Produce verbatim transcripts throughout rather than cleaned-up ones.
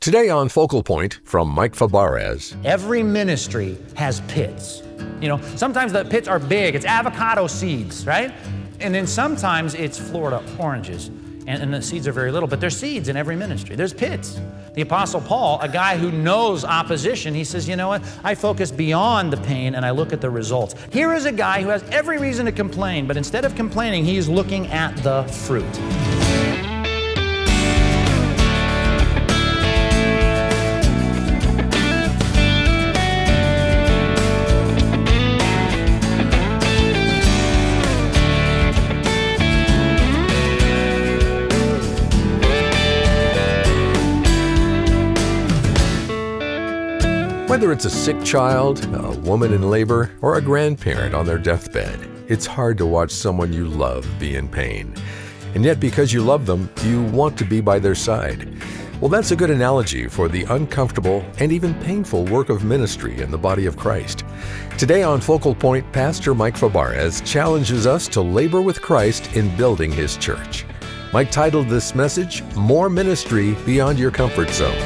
Today on Focal Point from Mike Fabarez. Every ministry has pits. You know, sometimes the pits are big. It's avocado seeds, right? And then sometimes it's Florida oranges. And, and the seeds are very little, but there's seeds in every ministry. There's pits. The Apostle Paul, a guy who knows opposition, he says, you know what? I focus beyond the pain and I look at the results. Here is a guy who has every reason to complain, but instead of complaining, he's looking at the fruit. Whether it's a sick child, a woman in labor, or a grandparent on their deathbed, it's hard to watch someone you love be in pain. And yet, because you love them, you want to be by their side. Well, that's a good analogy for the uncomfortable and even painful work of ministry in the body of Christ. Today on Focal Point, Pastor Mike Fabarez challenges us to labor with Christ in building His church. Mike titled this message, More Ministry Beyond Your Comfort Zone.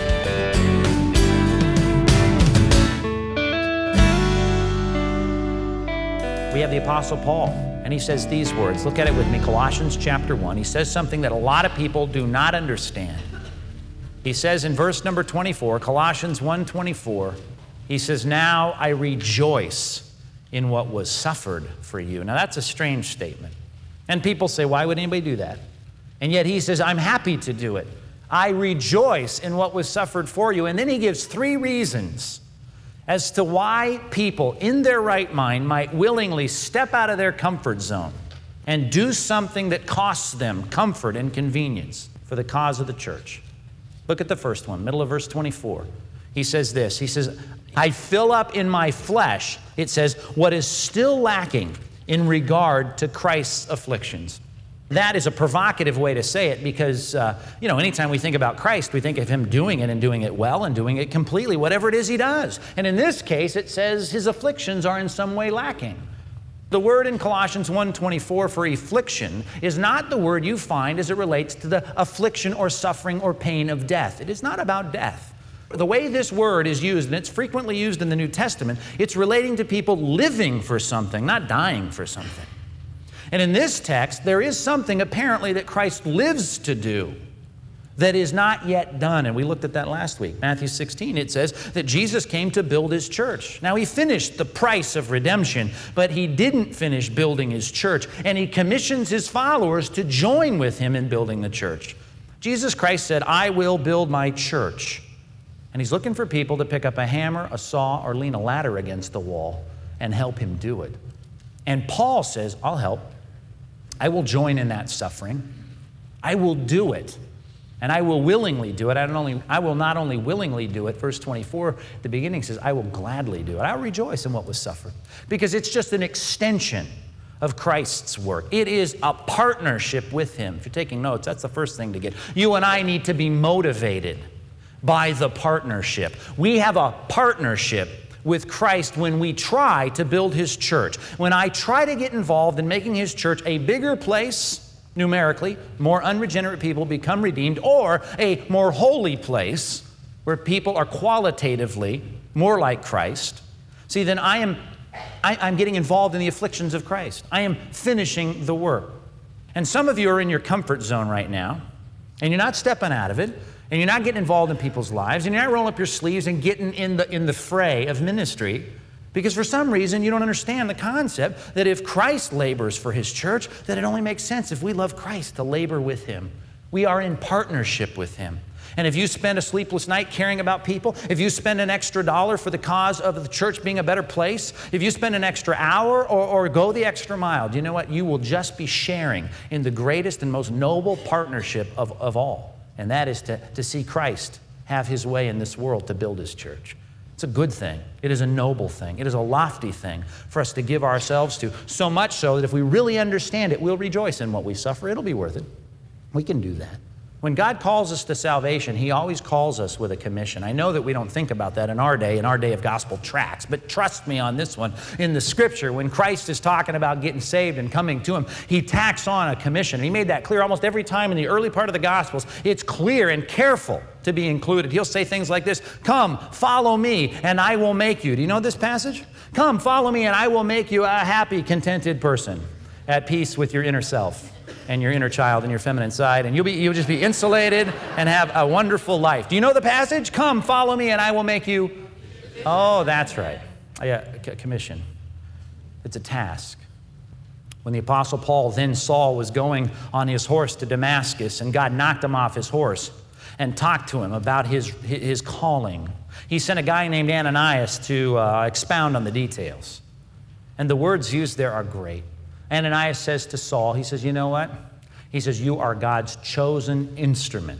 We have the Apostle Paul, and he says these words. Look at it with me, Colossians chapter one. He says something that a lot of people do not understand. He says in verse number twenty-four, Colossians one twenty-four, he says, now I rejoice in what was suffered for you. Now that's a strange statement. And people say, why would anybody do that? And yet he says, I'm happy to do it. I rejoice in what was suffered for you. And then he gives three reasons as to why people in their right mind might willingly step out of their comfort zone and do something that costs them comfort and convenience for the cause of the church. Look at the first one, middle of verse twenty-four. He says this, he says, I fill up in my flesh, it says, what is still lacking in regard to Christ's afflictions. That is a provocative way to say it because, uh, you know, anytime we think about Christ, we think of Him doing it and doing it well and doing it completely, whatever it is He does. And in this case, it says His afflictions are in some way lacking. The word in Colossians one twenty-four for affliction is not the word you find as it relates to the affliction or suffering or pain of death. It is not about death. The way this word is used, and it's frequently used in the New Testament, it's relating to people living for something, not dying for something. And in this text, there is something apparently that Christ lives to do that is not yet done. And we looked at that last week. Matthew sixteen, it says that Jesus came to build His church. Now, He finished the price of redemption, but He didn't finish building His church. And He commissions His followers to join with Him in building the church. Jesus Christ said, I will build my church. And He's looking for people to pick up a hammer, a saw, or lean a ladder against the wall and help Him do it. And Paul says, I'll help. I will join in that suffering. I will do it. And I will willingly do it. I, don't only, I will not only willingly do it, verse twenty-four, the beginning says, I will gladly do it. I will rejoice in what was suffered. Because it's just an extension of Christ's work. It is a partnership with Him. If you're taking notes, that's the first thing to get. You and I need to be motivated by the partnership. We have a partnership with Christ when we try to build His church. When I try to get involved in making His church a bigger place, numerically, more unregenerate people become redeemed, or a more holy place where people are qualitatively more like Christ, see, then I am I, I'm getting involved in the afflictions of Christ. I am finishing the work. And some of you are in your comfort zone right now, and you're not stepping out of it, and you're not getting involved in people's lives, and you're not rolling up your sleeves and getting in the, in the fray of ministry, because for some reason you don't understand the concept that if Christ labors for His church, that it only makes sense if we love Christ to labor with Him. We are in partnership with Him. And if you spend a sleepless night caring about people, if you spend an extra dollar for the cause of the church being a better place, if you spend an extra hour or, or go the extra mile, do you know what? You will just be sharing in the greatest and most noble partnership of, of all. And that is to, to see Christ have His way in this world to build His church. It's a good thing. It is a noble thing. It is a lofty thing for us to give ourselves to, so much so that if we really understand it, we'll rejoice in what we suffer. It'll be worth it. We can do that. When God calls us to salvation, He always calls us with a commission. I know that we don't think about that in our day, in our day of gospel tracts, but trust me on this one. In the Scripture, when Christ is talking about getting saved and coming to Him, He tacks on a commission. He made that clear almost every time in the early part of the Gospels. It's clear and careful to be included. He'll say things like this, come, follow me, and I will make you. Do you know this passage? Come, follow me, and I will make you a happy, contented person, at peace with your inner self and your inner child and your feminine side, and you'll be you'll just be insulated and have a wonderful life. Do you know the passage? Come, follow me, and I will make you. Oh, that's right. Yeah, commission. It's a task. When the Apostle Paul, then Saul, was going on his horse to Damascus, and God knocked him off his horse and talked to him about his his calling, he sent a guy named Ananias to uh, expound on the details. And the words used there are great. Ananias says to Saul, he says, you know what? He says, you are God's chosen instrument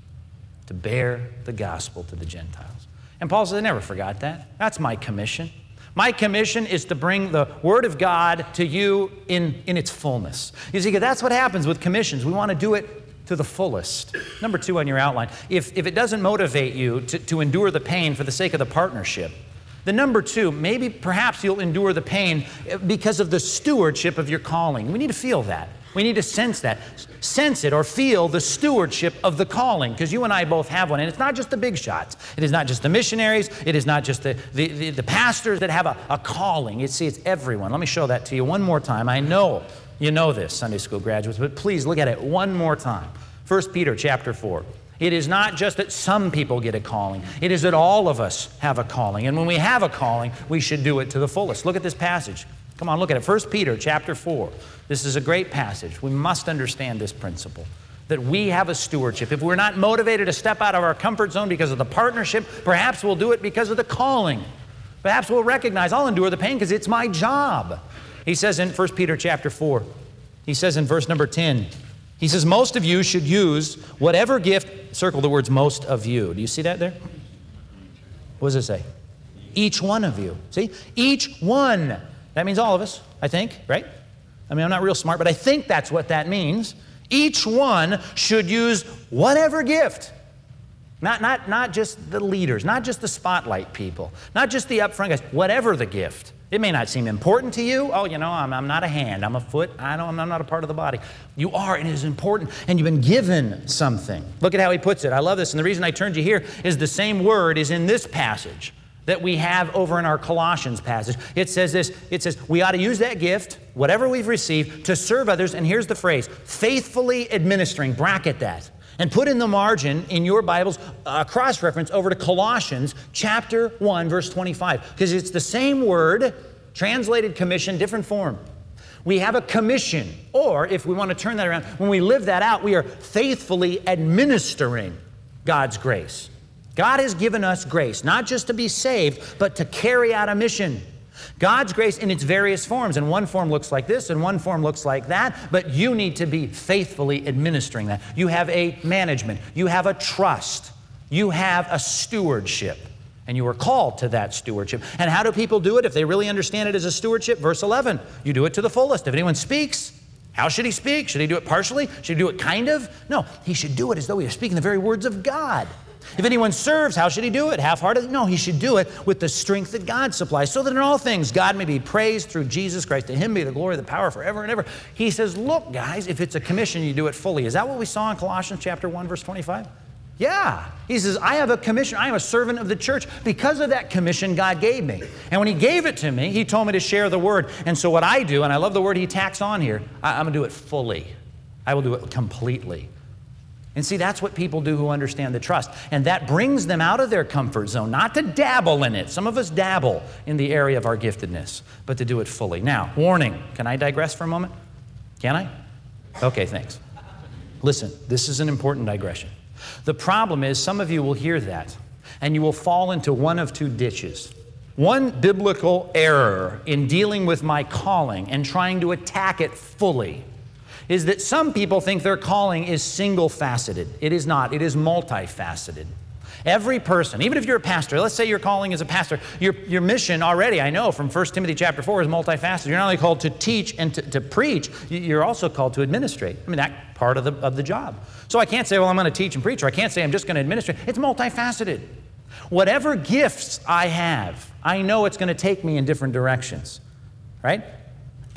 to bear the gospel to the Gentiles. And Paul says, I never forgot that. That's my commission. My commission is to bring the Word of God to you in, in its fullness. You see, that's what happens with commissions. We want to do it to the fullest. Number two on your outline, if, if it doesn't motivate you to, to endure the pain for the sake of the partnership, the number two, maybe perhaps you'll endure the pain because of the stewardship of your calling. We need to feel that. We need to sense that. Sense it or feel the stewardship of the calling, because you and I both have one. And it's not just the big shots. It is not just the missionaries. It is not just the, the, the, the pastors that have a, a calling. It's, see, it's everyone. Let me show that to you one more time. I know you know this, Sunday school graduates, but please look at it one more time. First Peter chapter four. It is not just that some people get a calling. It is that all of us have a calling. And when we have a calling, we should do it to the fullest. Look at this passage. Come on, look at it. First Peter chapter four. This is a great passage. We must understand this principle, that we have a stewardship. If we're not motivated to step out of our comfort zone because of the partnership, perhaps we'll do it because of the calling. Perhaps we'll recognize, I'll endure the pain because it's my job. He says in First Peter chapter four, he says in verse number ten, he says, most of you should use whatever gift, circle the words most of you. Do you see that there? What does it say? Each one of you. See? Each one. That means all of us, I think, right? I mean, I'm not real smart, but I think that's what that means. Each one should use whatever gift. Not, not, not just the leaders, not just the spotlight people, not just the upfront guys, whatever the gift. It may not seem important to you. Oh, you know, I'm, I'm not a hand, I'm a foot, I don't, I'm not a part of the body. You are, and it is important, and you've been given something. Look at how he puts it. I love this, and the reason I turned you here is the same word is in this passage that we have over in our Colossians passage. It says this, it says, we ought to use that gift, whatever we've received, to serve others, and here's the phrase, faithfully administering, bracket that, and put in the margin in your Bibles a cross-reference over to Colossians chapter one, verse twenty-five, because it's the same word, translated commission, different form. We have a commission, or if we want to turn that around, when we live that out, we are faithfully administering God's grace. God has given us grace, not just to be saved, but to carry out a mission. God's grace in its various forms, and one form looks like this, and one form looks like that, but you need to be faithfully administering that. You have a management, you have a trust, you have a stewardship, and you are called to that stewardship. And how do people do it if they really understand it as a stewardship? Verse eleven, you do it to the fullest. If anyone speaks, how should he speak? Should he do it partially? Should he do it kind of? No, he should do it as though he was speaking the very words of God. If anyone serves, how should he do it? Half-heartedly? No, he should do it with the strength that God supplies, so that in all things God may be praised through Jesus Christ. To him be the glory, the power forever and ever. He says, look, guys, if it's a commission, you do it fully. Is that what we saw in Colossians chapter one, verse twenty-five? Yeah. He says, I have a commission. I am a servant of the church. Because of that commission God gave me. And when he gave it to me, he told me to share the word. And so what I do, and I love the word he tacks on here, I, I'm going to do it fully. I will do it completely. And see, that's what people do who understand the trust. And that brings them out of their comfort zone, not to dabble in it. Some of us dabble in the area of our giftedness, but to do it fully. Now, warning. Can I digress for a moment? Can I? Okay, thanks. Listen, this is an important digression. The problem is some of you will hear that, and you will fall into one of two ditches. One biblical error in dealing with my calling and trying to attack it fully is that some people think their calling is single-faceted. It is not. It is multifaceted. Every person, even if you're a pastor, let's say your calling is a pastor, your, your mission already, I know from First Timothy chapter four, is multifaceted. You're not only called to teach and to, to preach, you're also called to administrate. I mean, that part of the, of the job. So I can't say, well, I'm going to teach and preach, or I can't say I'm just going to administrate. It's multifaceted. Whatever gifts I have, I know it's going to take me in different directions, right?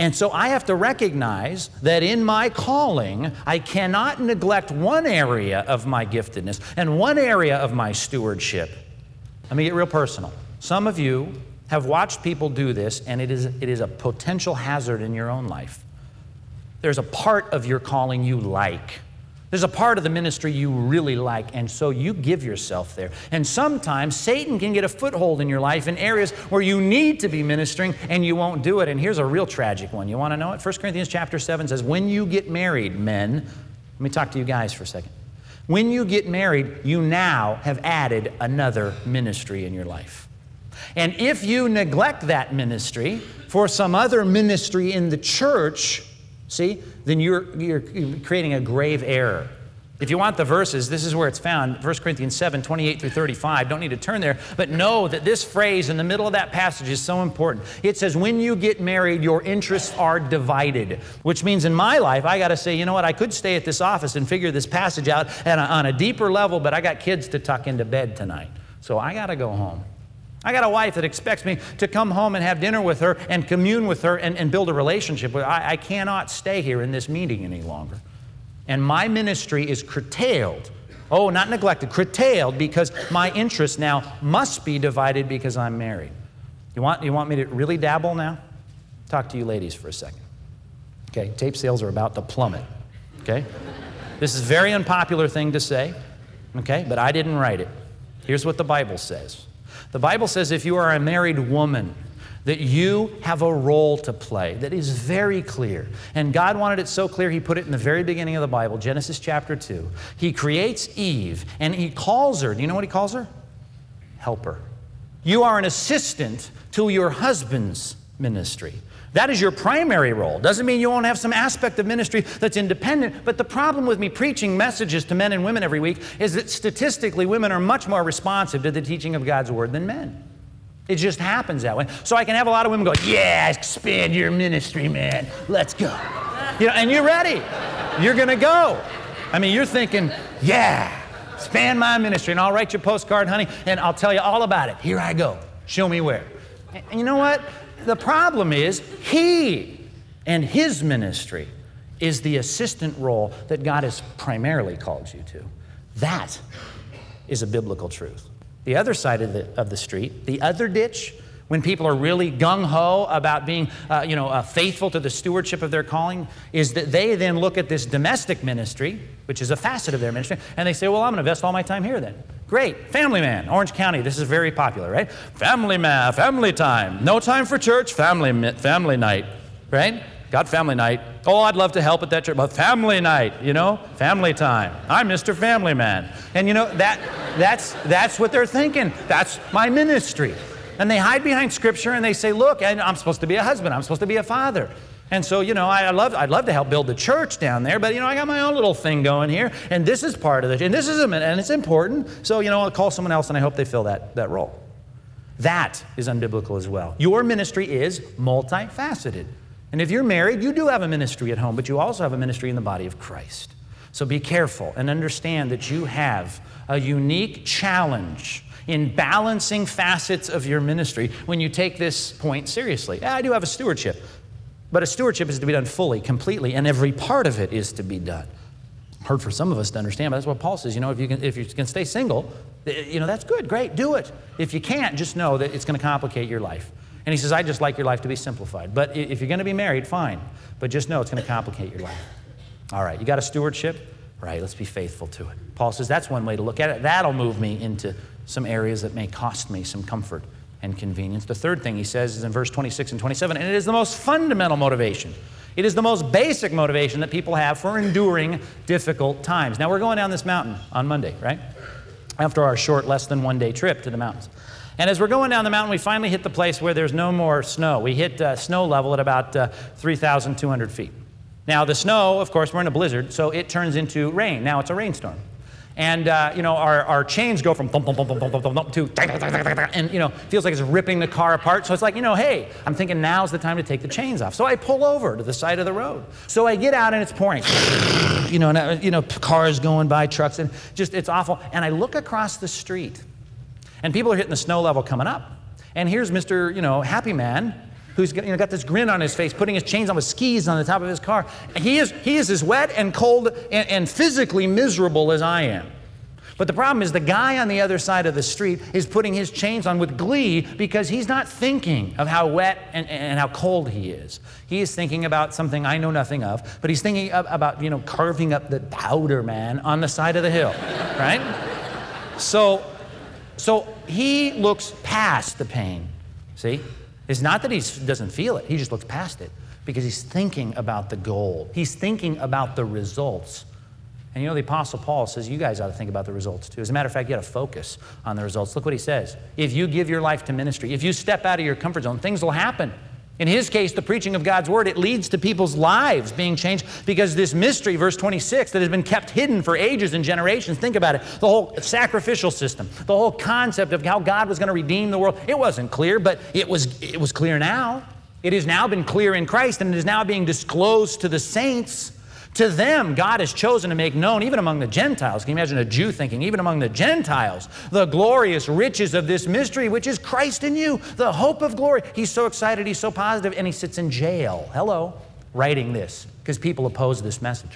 And so I have to recognize that in my calling, I cannot neglect one area of my giftedness and one area of my stewardship. Let me get real personal. Some of you have watched people do this, and it is, it is a potential hazard in your own life. There's a part of your calling you like. There's a part of the ministry you really like, and so you give yourself there. And sometimes Satan can get a foothold in your life in areas where you need to be ministering and you won't do it. And here's a real tragic one. You want to know it? First Corinthians chapter seven says, when you get married, men, let me talk to you guys for a second. When you get married, you now have added another ministry in your life. And if you neglect that ministry for some other ministry in the church, see, then you're, you're creating a grave error. If you want the verses, this is where it's found, First Corinthians seven, twenty-eight through thirty-five. Don't need to turn there, but know that this phrase in the middle of that passage is so important. It says, when you get married, your interests are divided, which means in my life, I got to say, you know what, I could stay at this office and figure this passage out on a, on a deeper level, but I got kids to tuck into bed tonight, so I got to go home. I got a wife that expects me to come home and have dinner with her and commune with her and, and build a relationship with her. I, I cannot stay here in this meeting any longer. And my ministry is curtailed. Oh, not neglected, curtailed, because my interests now must be divided because I'm married. You want, you want me to really dabble now? Talk to you ladies for a second. Okay, tape sales are about to plummet. Okay? This is a very unpopular thing to say, okay, but I didn't write it. Here's what the Bible says. The Bible says if you are a married woman, that you have a role to play that is very clear. And God wanted it so clear, He put it in the very beginning of the Bible, Genesis chapter two. He creates Eve, and He calls her. Do you know what He calls her? Helper. You are an assistant to your husband's ministry. That is your primary role. Doesn't mean you won't have some aspect of ministry that's independent, but the problem with me preaching messages to men and women every week is that statistically women are much more responsive to the teaching of God's Word than men. It just happens that way. So I can have a lot of women go, yeah, expand your ministry, man. Let's go. You know, and you're ready. You're going to go. I mean, you're thinking, yeah, expand my ministry, and I'll write you a postcard, honey, and I'll tell you all about it. Here I go. Show me where. And you know what? The problem is he and his ministry is the assistant role that God has primarily called you to. That is a biblical truth. The other side of the, of the street, the other ditch, when people are really gung-ho about being uh, you know, uh, faithful to the stewardship of their calling, is that they then look at this domestic ministry, which is a facet of their ministry, and they say, well, I'm going to invest all my time here then. Great. Family man. Orange County, this is very popular, right? Family man, family time. No time for church, family family night, right? Got family night. Oh, I'd love to help at that church, but family night, you know, family time. I'm Mister Family Man. And you know, that that's that's what they're thinking. That's my ministry. And they hide behind Scripture and they say, look, I'm supposed to be a husband. I'm supposed to be a father. And so, you know, I love, I'd love to help build the church down there, but, you know, I got my own little thing going here, and this is part of it, and this is, a, and it's important. So, you know, I'll call someone else, and I hope they fill that, that role. That is unbiblical as well. Your ministry is multifaceted. And if you're married, you do have a ministry at home, but you also have a ministry in the body of Christ. So be careful and understand that you have a unique challenge in balancing facets of your ministry when you take this point seriously. Yeah, I do have a stewardship. But a stewardship is to be done fully, completely, and every part of it is to be done. Hard for some of us to understand, but that's what Paul says. You know, if you can, if you can stay single, you know, that's good, great, do it. If you can't, just know that it's going to complicate your life. And he says, I just like your life to be simplified. But if you're going to be married, fine. But just know it's going to complicate your life. All right, you got a stewardship? Right, let's be faithful to it. Paul says that's one way to look at it. That'll move me into some areas that may cost me some comfort and convenience. The third thing he says is in verse twenty-six and twenty-seven, and it is the most fundamental motivation. It is the most basic motivation that people have for enduring difficult times. Now, we're going down this mountain on Monday, right? After our short, less than one day trip to the mountains. And as we're going down the mountain, we finally hit the place where there's no more snow. We hit uh, snow level at about uh, three thousand two hundred feet. Now, the snow, of course, we're in a blizzard, so it turns into rain. Now it's a rainstorm. And, uh, you know, our, our chains go from thump, thump, thump, thump, thump, thump, thump to, and, you know, feels like it's ripping the car apart. So it's like, you know, hey, I'm thinking now's the time to take the chains off. So I pull over to the side of the road. So I get out and it's pouring. You know, and, you know, cars going by, trucks, and just, it's awful. And I look across the street, and people are hitting the snow level coming up. And here's Mister, you know, Happy Man, who's got, you know, got this grin on his face, putting his chains on with skis on the top of his car. He is, he is as wet and cold and, and physically miserable as I am. But the problem is the guy on the other side of the street is putting his chains on with glee because he's not thinking of how wet and, and how cold he is. He is thinking about something I know nothing of, but he's thinking of, about, you know, carving up the powder man on the side of the hill, right? So, so he looks past the pain, see? It's not that he doesn't feel it, he just looks past it because he's thinking about the goal. He's thinking about the results. And you know, the Apostle Paul says you guys ought to think about the results too. As a matter of fact, you got to focus on the results. Look what he says. If you give your life to ministry, if you step out of your comfort zone, things will happen. In his case, the preaching of God's word, it leads to people's lives being changed because this mystery, verse twenty-six, that has been kept hidden for ages and generations, think about it, the whole sacrificial system, the whole concept of how God was going to redeem the world, it wasn't clear, but it was, it was clear now. It has now been clear in Christ, and it is now being disclosed to the saints. To them, God has chosen to make known, even among the Gentiles. Can you imagine a Jew thinking, even among the Gentiles, the glorious riches of this mystery, which is Christ in you, the hope of glory. He's so excited, he's so positive, and he sits in jail, hello, writing this, because people oppose this message.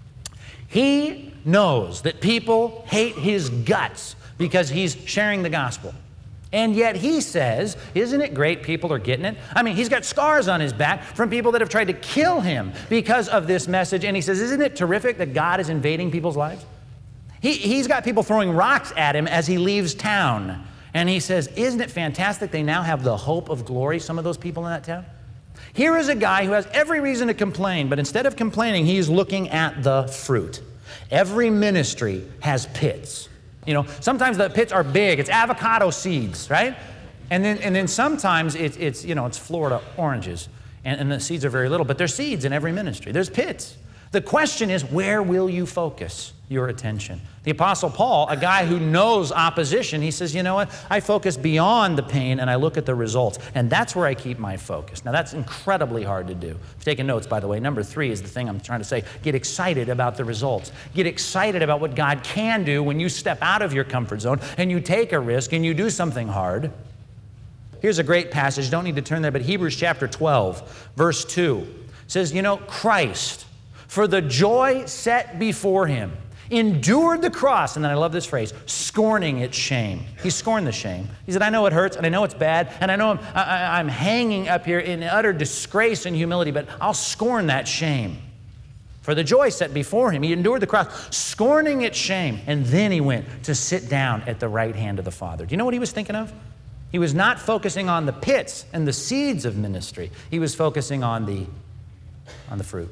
He knows that people hate his guts because he's sharing the gospel. And yet he says, isn't it great people are getting it? I mean, he's got scars on his back from people that have tried to kill him because of this message. And he says, isn't it terrific that God is invading people's lives? He, he's got people throwing rocks at him as he leaves town. And he says, isn't it fantastic they now have the hope of glory, some of those people in that town? Here is a guy who has every reason to complain, but instead of complaining, he's looking at the fruit. Every ministry has pits. You know, sometimes the pits are big. It's avocado seeds, right? And then, and then sometimes it's, it's, you know, it's Florida oranges, and, and the seeds are very little. But there's seeds in every ministry. There's pits. The question is, where will you focus your attention? The Apostle Paul, a guy who knows opposition, he says, you know what? I focus beyond the pain and I look at the results. And that's where I keep my focus. Now, that's incredibly hard to do. If you're taking notes, by the way, number three is the thing I'm trying to say. Get excited about the results. Get excited about what God can do when you step out of your comfort zone and you take a risk and you do something hard. Here's a great passage. Don't need to turn there, but Hebrews chapter twelve, verse two says, you know, Christ, for the joy set before him, endured the cross, and then I love this phrase, scorning its shame. He scorned the shame. He said, I know it hurts, and I know it's bad, and I know I'm, I, I'm hanging up here in utter disgrace and humility, but I'll scorn that shame. For the joy set before him, he endured the cross, scorning its shame, and then he went to sit down at the right hand of the Father. Do you know what he was thinking of? He was not focusing on the pits and the seeds of ministry. He was focusing on the, on the fruit.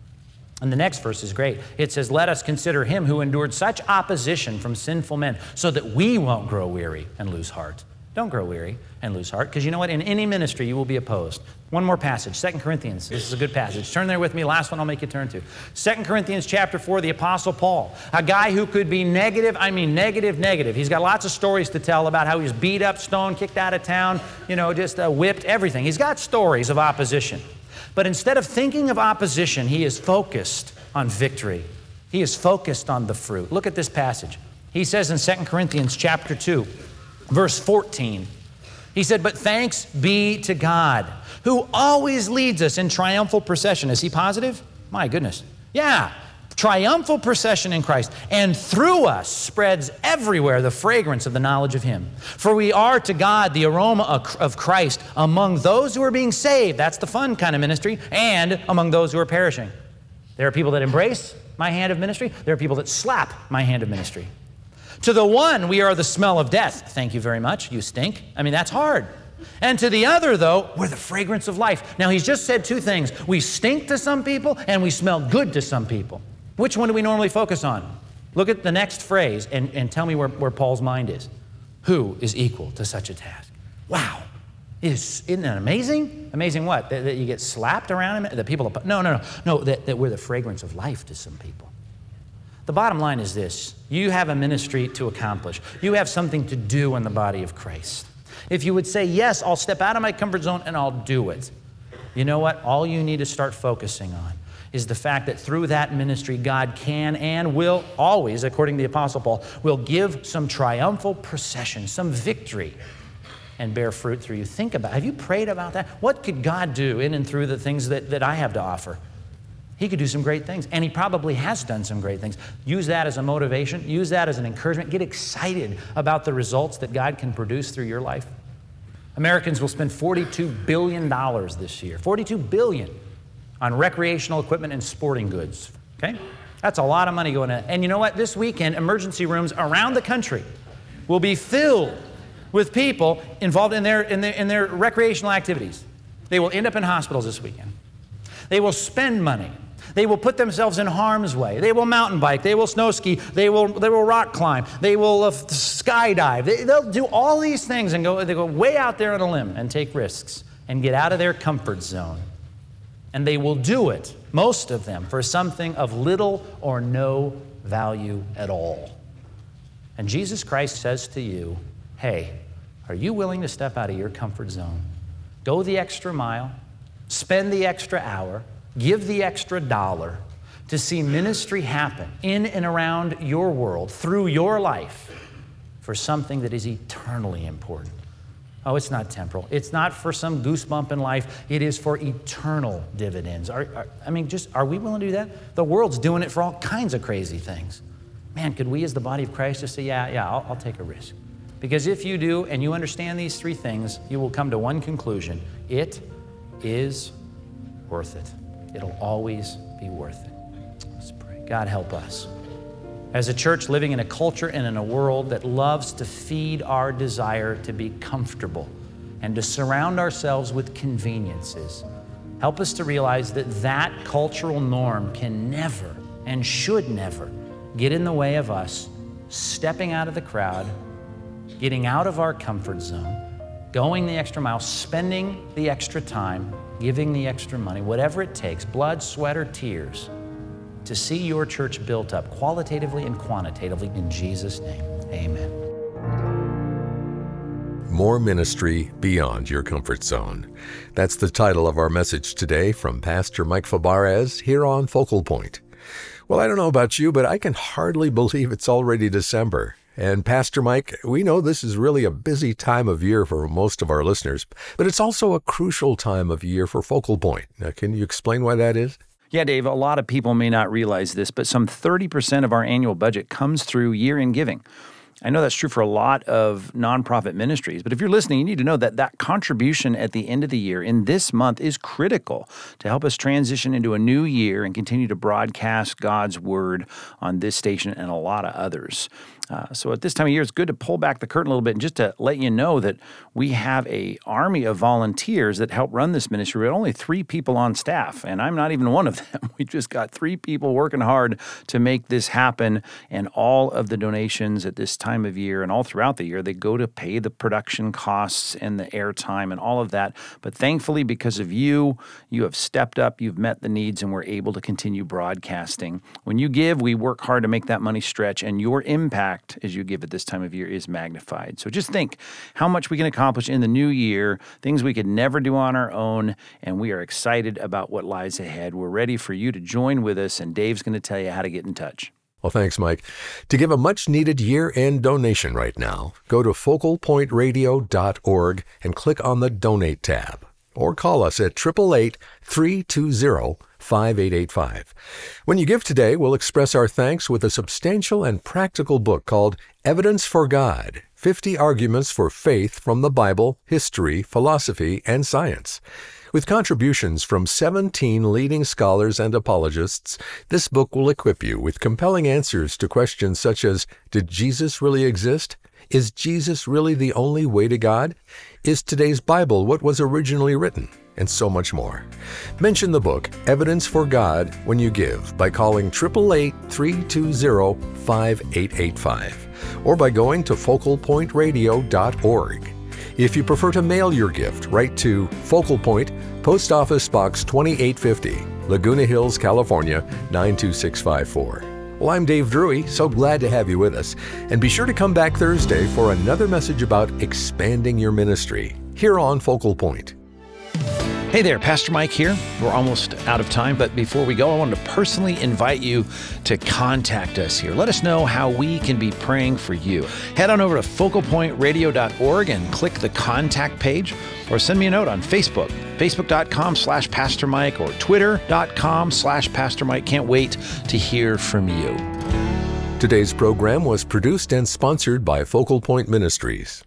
And the next verse is great. It says, let us consider him who endured such opposition from sinful men so that we won't grow weary and lose heart. Don't grow weary and lose heart, because you know what? In any ministry, you will be opposed. One more passage, Second Corinthians. This is a good passage. Turn there with me. Last one I'll make you turn to. Second Corinthians chapter four, the Apostle Paul, a guy who could be negative, I mean negative, negative. He's got lots of stories to tell about how he was beat up, stoned, kicked out of town, you know, just uh, whipped, everything. He's got stories of opposition. But instead of thinking of opposition, he is focused on victory. He is focused on the fruit. Look at this passage. He says in Second Corinthians chapter two, verse fourteen, he said, but thanks be to God, who always leads us in triumphal procession. Is he positive? My goodness. Yeah. Triumphal procession in Christ, and through us spreads everywhere the fragrance of the knowledge of him. For we are to God the aroma of Christ among those who are being saved. That's the fun kind of ministry. And among those who are perishing. There are people that embrace my hand of ministry. There are people that slap my hand of ministry. To the one, we are the smell of death. Thank you very much. You stink. I mean, that's hard. And to the other, though, we're the fragrance of life. Now, he's just said two things. We stink to some people, and we smell good to some people. Which one do we normally focus on? Look at the next phrase and, and tell me where, where Paul's mind is. Who is equal to such a task? Wow. Is, isn't that amazing? Amazing what? That, that you get slapped around him? That people, no, no, no. No, that, that we're the fragrance of life to some people. The bottom line is this. You have a ministry to accomplish. You have something to do in the body of Christ. If you would say, yes, I'll step out of my comfort zone and I'll do it. You know what? All you need to start focusing on is the fact that through that ministry, God can and will always, according to the Apostle Paul, will give some triumphal procession, some victory and bear fruit through you. Think about it. Have you prayed about that? What could God do in and through the things that, that I have to offer? He could do some great things, and he probably has done some great things. Use that as a motivation. Use that as an encouragement. Get excited about the results that God can produce through your life. Americans will spend forty-two billion dollars this year, forty-two billion dollars on recreational equipment and sporting goods, okay? That's a lot of money going in. And you know what? This weekend, emergency rooms around the country will be filled with people involved in their, in their, in their recreational activities. They will end up in hospitals this weekend. They will spend money. They will put themselves in harm's way. They will mountain bike. They will snow ski. They will, they will rock climb. They will uh, skydive. They, they'll do all these things and go, they go way out there on a limb and take risks and get out of their comfort zone. And they will do it, most of them, for something of little or no value at all. And Jesus Christ says to you, hey, are you willing to step out of your comfort zone? Go the extra mile, spend the extra hour, give the extra dollar to see ministry happen in and around your world, through your life, for something that is eternally important. Oh, it's not temporal. It's not for some goosebump in life. It is for eternal dividends. Are, are, I mean, just, are we willing to do that? The world's doing it for all kinds of crazy things. Man, could we as the body of Christ just say, yeah, yeah, I'll, I'll take a risk? Because if you do, and you understand these three things, you will come to one conclusion. It is worth it. It'll always be worth it. Let's pray. God, help us. As a church living in a culture and in a world that loves to feed our desire to be comfortable and to surround ourselves with conveniences, help us to realize that that cultural norm can never and should never get in the way of us stepping out of the crowd, getting out of our comfort zone, going the extra mile, spending the extra time, giving the extra money, whatever it takes, blood, sweat, or tears, to see your church built up qualitatively and quantitatively. In Jesus' name, amen. More ministry beyond your comfort zone. That's the title of our message today from Pastor Mike Fabarez here on Focal Point. Well, I don't know about you, but I can hardly believe it's already December. And Pastor Mike, we know this is really a busy time of year for most of our listeners, but it's also a crucial time of year for Focal Point. Now, can you explain why that is? Yeah, Dave, a lot of people may not realize this, but some thirty percent of our annual budget comes through year-end giving. I know that's true for a lot of nonprofit ministries, but if you're listening, you need to know that that contribution at the end of the year in this month is critical to help us transition into a new year and continue to broadcast God's Word on this station and a lot of others. Uh, so at this time of year, it's good to pull back the curtain a little bit and just to let you know that we have a army of volunteers that help run this ministry. We have only three people on staff, and I'm not even one of them. We just got three people working hard to make this happen, and all of the donations at this time of year and all throughout the year, they go to pay the production costs and the airtime and all of that. But thankfully, because of you, you have stepped up, you've met the needs, and we're able to continue broadcasting. When you give, we work hard to make that money stretch, and your impact as you give at this time of year is magnified. So just think how much we can accomplish in the new year, things we could never do on our own, and we are excited about what lies ahead. We're ready for you to join with us, and Dave's going to tell you how to get in touch. Well, thanks, Mike. To give a much-needed year-end donation right now, go to focal point radio dot org and click on the Donate tab, or call us at eight eight eight, three two zero, five eight eight five. When you give today, we'll express our thanks with a substantial and practical book called Evidence for God, fifty Arguments for Faith from the Bible, History, Philosophy, and Science. With contributions from seventeen leading scholars and apologists, this book will equip you with compelling answers to questions such as, did Jesus really exist? Is Jesus really the only way to God? Is today's Bible what was originally written? And so much more. Mention the book, Evidence for God, when you give by calling eight eight eight, three two zero, five eight eight five or by going to focal point radio dot org. If you prefer to mail your gift, write to Focal Point, Post Office Box twenty-eight fifty, Laguna Hills, California, nine two six five four. Well, I'm Dave Drury, so glad to have you with us. And be sure to come back Thursday for another message about expanding your ministry here on Focal Point. Hey there, Pastor Mike here. We're almost out of time, but before we go, I wanted to personally invite you to contact us here. Let us know how we can be praying for you. Head on over to focal point radio dot org and click the contact page, or send me a note on Facebook, facebook.com slash Pastor Mike or twitter.com slash Pastor Mike. Can't wait to hear from you. Today's program was produced and sponsored by Focal Point Ministries.